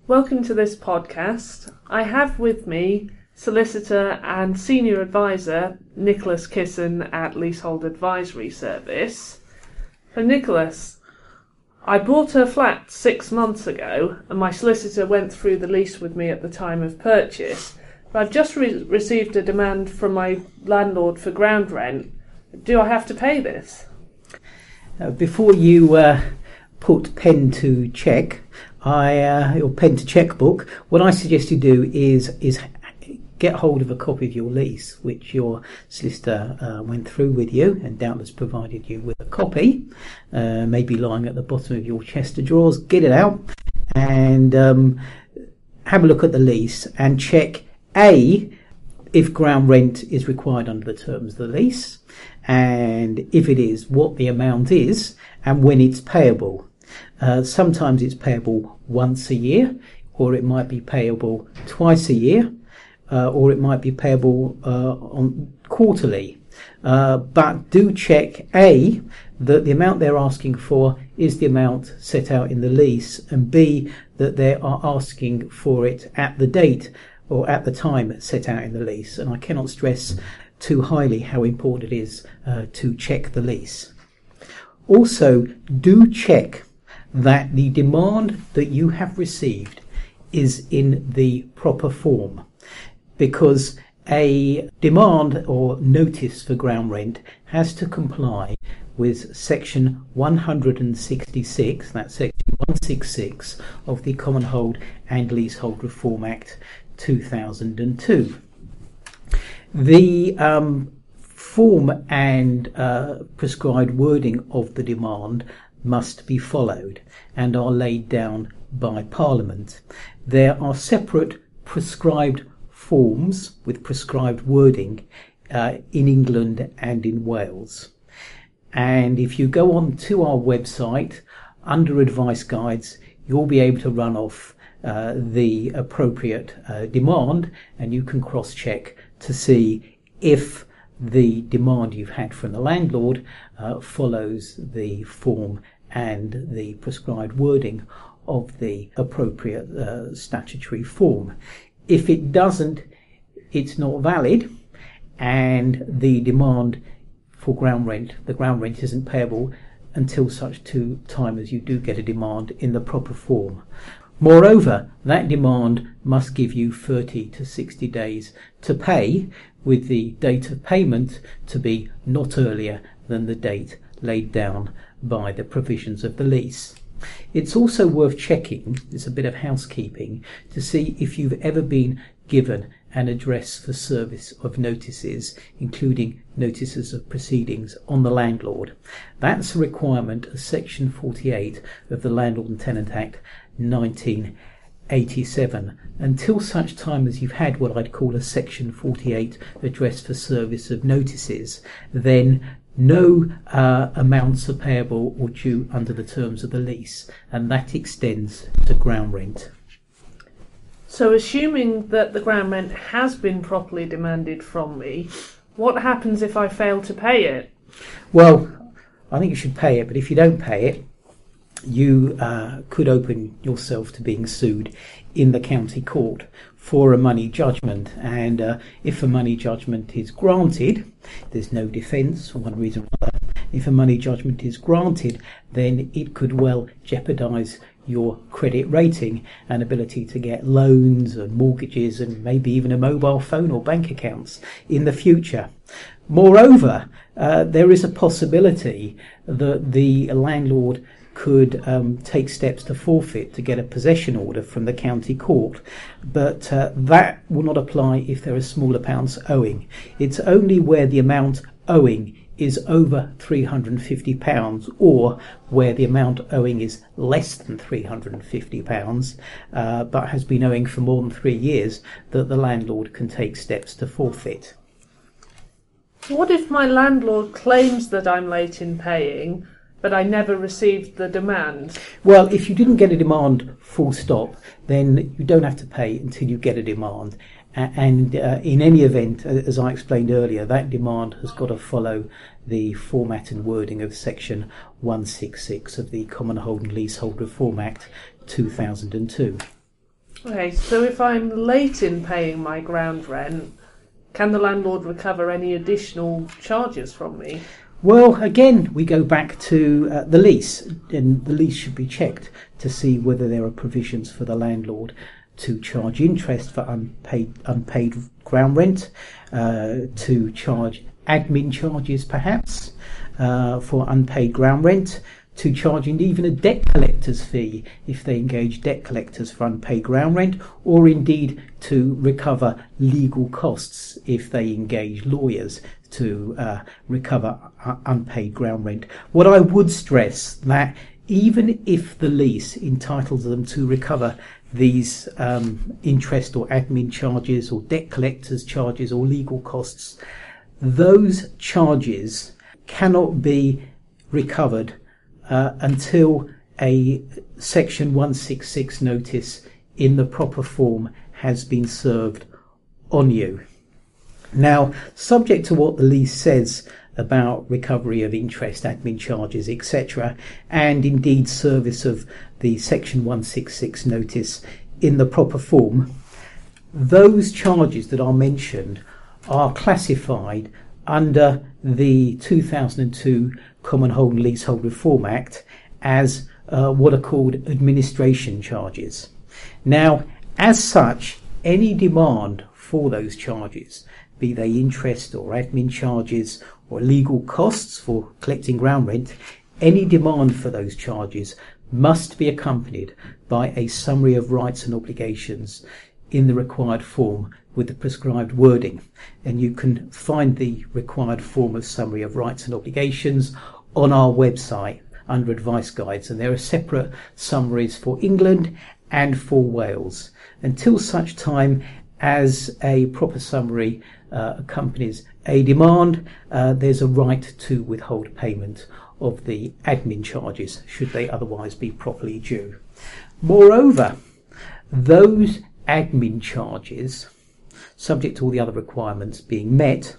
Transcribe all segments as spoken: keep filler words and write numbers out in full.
Welcome to this podcast. I have with me solicitor and senior advisor Nicholas Kisson at Leasehold Advisory Service. So Nicholas, I bought a flat six months ago and my solicitor went through the lease with me at the time of purchase, but I've just re- received a demand from my landlord for ground rent. Do I have to pay this? Uh, before you uh, put pen to check, I uh, or pen to checkbook, what I suggest you do is is get hold of a copy of your lease, which your solicitor uh, went through with you and doubtless provided you with a copy, uh, maybe lying at the bottom of your chest of drawers. Get it out and um, have a look at the lease and check A, if ground rent is required under the terms of the lease, and if it is, what the amount is and when it's payable. Uh, sometimes it's payable once a year, or it might be payable twice a year, uh, or it might be payable uh, on quarterly. Uh, but do check A, that the amount they're asking for is the amount set out in the lease, and B, that they are asking for it at the date or at the time set out in the lease. And I cannot stress too highly how important it is uh, to check the lease. Also, do check that the demand that you have received is in the proper form, because a demand or notice for ground rent has to comply with section one hundred sixty-six, that's section one sixty-six of the Commonhold and Leasehold Reform Act two thousand two. The um, form and uh, prescribed wording of the demand must be followed and are laid down by Parliament. There are separate prescribed forms with prescribed wording uh, in England and in Wales. And if you go on to our website, under advice guides, you'll be able to run off uh, the appropriate uh, demand, and you can cross-check to see if the demand you've had from the landlord uh, follows the form and the prescribed wording of the appropriate uh, statutory form. If it doesn't, it's not valid, and the demand for ground rent, the ground rent isn't payable until such to time as you do get a demand in the proper form. Moreover, that demand must give you thirty to sixty days to pay, with the date of payment to be not earlier than the date laid down by the provisions of the lease. It's also worth checking, it's a bit of housekeeping, to see if you've ever been given an address for service of notices, including notices of proceedings on the landlord. That's a requirement of section forty-eight of the Landlord and Tenant Act nineteen eighty-seven. Until such time as you've had what I'd call a section forty-eight address for service of notices, then no uh, amounts are payable or due under the terms of the lease, and that extends to ground rent. So assuming that the ground rent has been properly demanded from me, what happens if I fail to pay it? Well, I think you should pay it, but if you don't pay it, you uh, could open yourself to being sued in the county court for a money judgment. And uh, if a money judgment is granted, there's no defence for one reason or another. If a money judgment is granted, then it could well jeopardise your credit rating and ability to get loans and mortgages and maybe even a mobile phone or bank accounts in the future. Moreover, uh, there is a possibility that the landlord could um, take steps to forfeit to get a possession order from the county court, but uh, that will not apply if there are small amounts owing. It's only where the amount owing is over three hundred fifty pounds, or where the amount owing is less than three hundred fifty pounds uh, but has been owing for more than three years, that the landlord can take steps to forfeit. What if my landlord claims that I'm late in paying, but I never received the demand? Well, if you didn't get a demand full stop, then you don't have to pay until you get a demand. And uh, in any event, as I explained earlier, that demand has got to follow the format and wording of section one sixty-six of the Commonhold and Leasehold Reform Act two thousand two. Okay, so if I'm late in paying my ground rent, can the landlord recover any additional charges from me? Well, again, we go back to uh, the lease, and the lease should be checked to see whether there are provisions for the landlord to charge interest for unpaid unpaid ground rent, uh, to charge admin charges perhaps uh, for unpaid ground rent, to charge in even a debt collector's fee if they engage debt collectors for unpaid ground rent, or indeed to recover legal costs if they engage lawyers to uh, recover uh, unpaid ground rent. What I would stress that even if the lease entitles them to recover these um, interest or admin charges or debt collectors charges or legal costs, those charges cannot be recovered uh, until a section one sixty-six notice in the proper form has been served on you. Now, subject to what the lease says about recovery of interest, admin charges, et cetera, and indeed service of the section one sixty-six notice in the proper form, those charges that are mentioned are classified under the two thousand two Common Hold and Leasehold Reform Act as uh, what are called administration charges. Now, as such, any demand for those charges, be they interest or admin charges or legal costs for collecting ground rent, any demand for those charges must be accompanied by a summary of rights and obligations in the required form with the prescribed wording. And you can find the required form of summary of rights and obligations on our website under advice guides, and there are separate summaries for England and for Wales. Until such time as a proper summary uh, accompanies a demand, uh, there's a right to withhold payment of the admin charges should they otherwise be properly due. Moreover, those admin charges, subject to all the other requirements being met,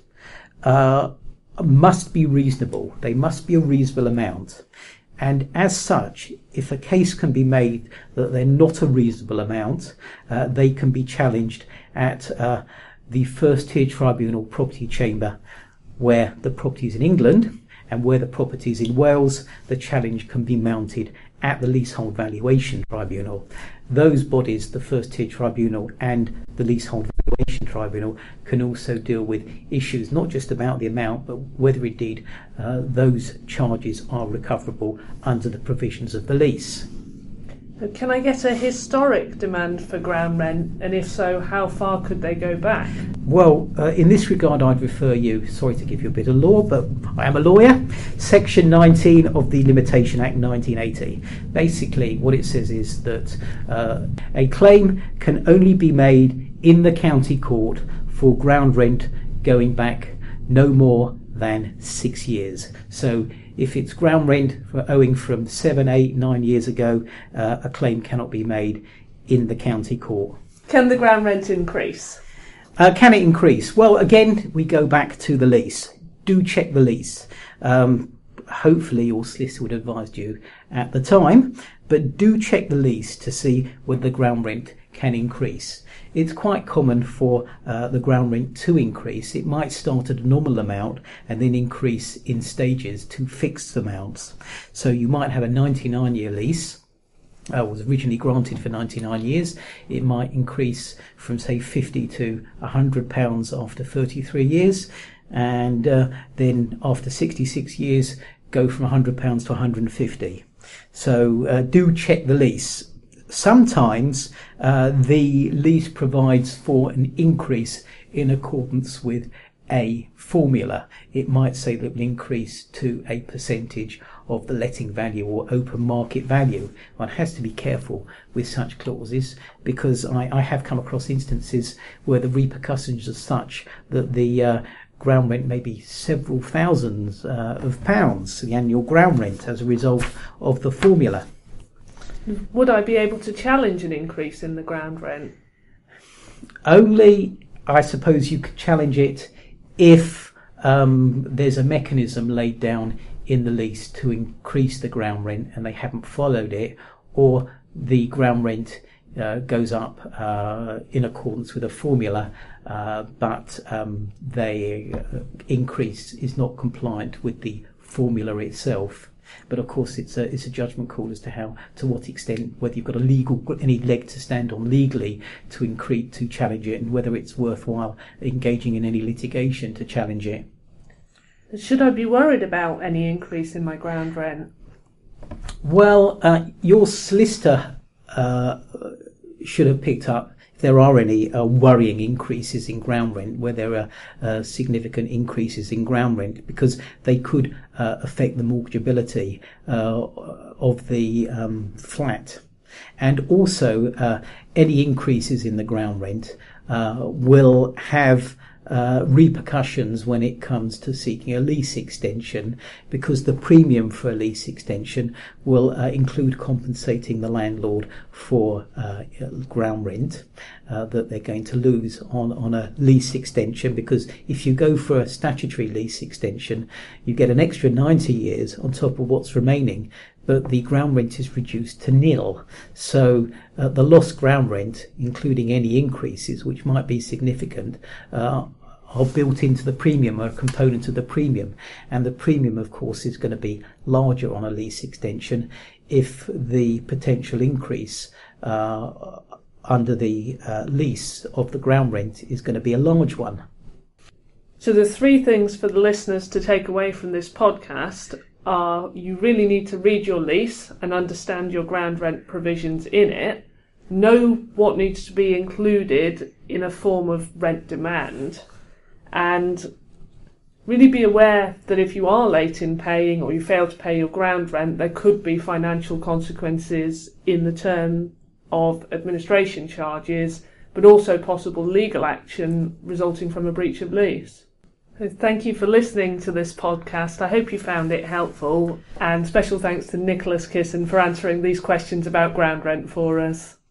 uh, must be reasonable. They must be a reasonable amount. And as such, if a case can be made that they're not a reasonable amount, uh, they can be challenged at uh, the First Tier Tribunal Property Chamber, where the property is in England, and where the property is in Wales, the challenge can be mounted at the Leasehold Valuation Tribunal. Those bodies, the First Tier Tribunal and the Leasehold Valuation Tribunal, can also deal with issues not just about the amount, but whether indeed uh, those charges are recoverable under the provisions of the lease. Can I get a historic demand for ground rent, and if so, how far could they go back? Well, uh, in this regard, I'd refer you, sorry to give you a bit of law, but I am a lawyer, Section nineteen of the Limitation Act nineteen eighty. Basically, what it says is that uh, a claim can only be made in the county court for ground rent going back no more than six years. So if it's ground rent for owing from seven, eight, nine years ago, uh, a claim cannot be made in the county court. Can the ground rent increase? Uh, can it increase? Well, again, we go back to the lease. Do check the lease. Um, hopefully your solicitor would have advised you at the time, but do check the lease to see whether the ground rent can increase. It's quite common for uh, the ground rent to increase. It might start at a normal amount and then increase in stages to fixed amounts. So you might have a ninety-nine year lease, uh, was originally granted for ninety-nine years. It might increase from say fifty to one hundred pounds after thirty-three years, and uh, then after sixty-six years go from one hundred pounds to one hundred fifty. So uh, do check the lease. Sometimes uh, the lease provides for an increase in accordance with a formula. It might say that it will increase to a percentage of the letting value or open market value. One has to be careful with such clauses, because I, I have come across instances where the repercussions are such that the uh, ground rent may be several thousands uh, of pounds, the annual ground rent, as a result of the formula. Would I be able to challenge an increase in the ground rent? Only, I suppose, you could challenge it if um, there's a mechanism laid down in the lease to increase the ground rent and they haven't followed it, or the ground rent uh, goes up uh, in accordance with a formula, uh, but um, the uh, increase is not compliant with the formula itself. But of course, it's a it's a judgment call as to how, to what extent, whether you've got a legal any leg to stand on legally to increase to challenge it, and whether it's worthwhile engaging in any litigation to challenge it. Should I be worried about any increase in my ground rent? Well, uh, your solicitor uh, should have picked up if there are any uh, worrying increases in ground rent, where there are uh, significant increases in ground rent, because they could uh, affect the mortgageability uh, of the um, flat. And also, uh, any increases in the ground rent uh, will have Uh, repercussions when it comes to seeking a lease extension, because the premium for a lease extension will uh, include compensating the landlord for uh, ground rent uh, that they're going to lose on, on a lease extension. Because if you go for a statutory lease extension, you get an extra ninety years on top of what's remaining, but the ground rent is reduced to nil. So uh, the lost ground rent, including any increases, which might be significant, uh, are built into the premium, or a component of the premium. And the premium, of course, is going to be larger on a lease extension if the potential increase uh, under the uh, lease of the ground rent is going to be a large one. So the three things for the listeners to take away from this podcast are: you really need to read your lease and understand your ground rent provisions in it, know what needs to be included in a form of rent demand, and really be aware that if you are late in paying or you fail to pay your ground rent, there could be financial consequences in the term of administration charges, but also possible legal action resulting from a breach of lease. So thank you for listening to this podcast. I hope you found it helpful, and special thanks to Nicholas Kisson for answering these questions about ground rent for us.